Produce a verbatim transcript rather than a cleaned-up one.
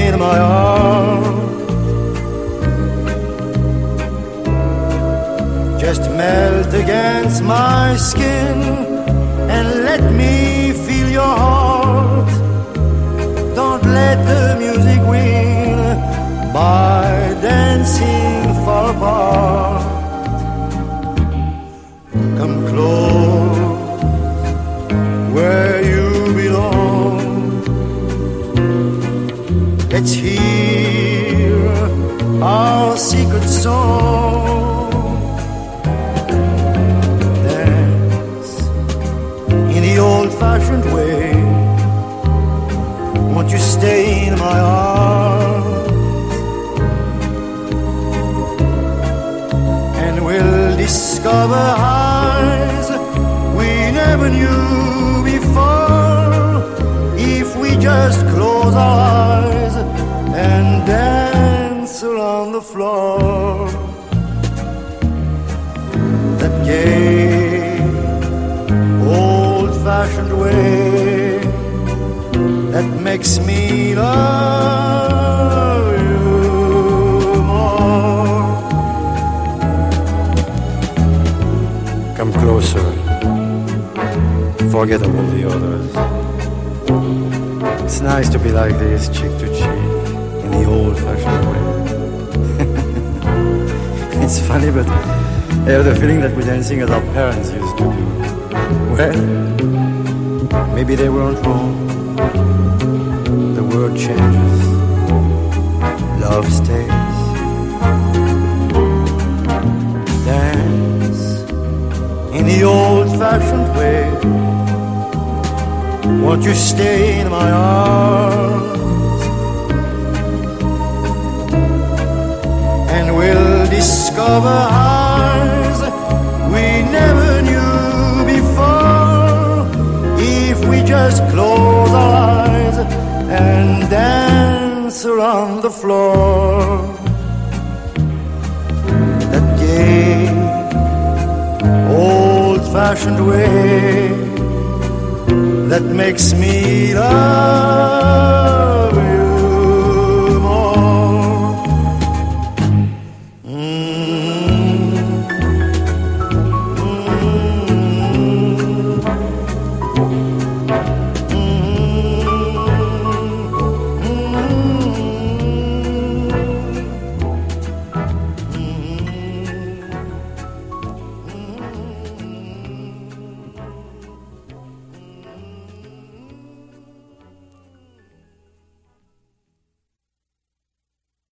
in my arms. Just melt against my skin and let me feel your heart. Don't let the music win by dancing far apart. Come close where you belong. Let's hear our secret song. Dance in the old-fashioned way. Won't you stay in my arms? And we'll discover highs we never knew before, if we just close our eyes and dance around the floor. That gay, old-fashioned way that makes me love you more. Come closer, forget about the others. It's nice to be like this, cheek to cheek, in the old-fashioned way. It's funny, but I have the feeling that we're dancing as our parents used to do. Well, maybe they weren't wrong. The world changes, love stays. Dance in the old-fashioned way. Won't you stay in my arms? And we'll discover highs we never knew before, if we just close our eyes and dance around the floor. That gay, old-fashioned way that makes me love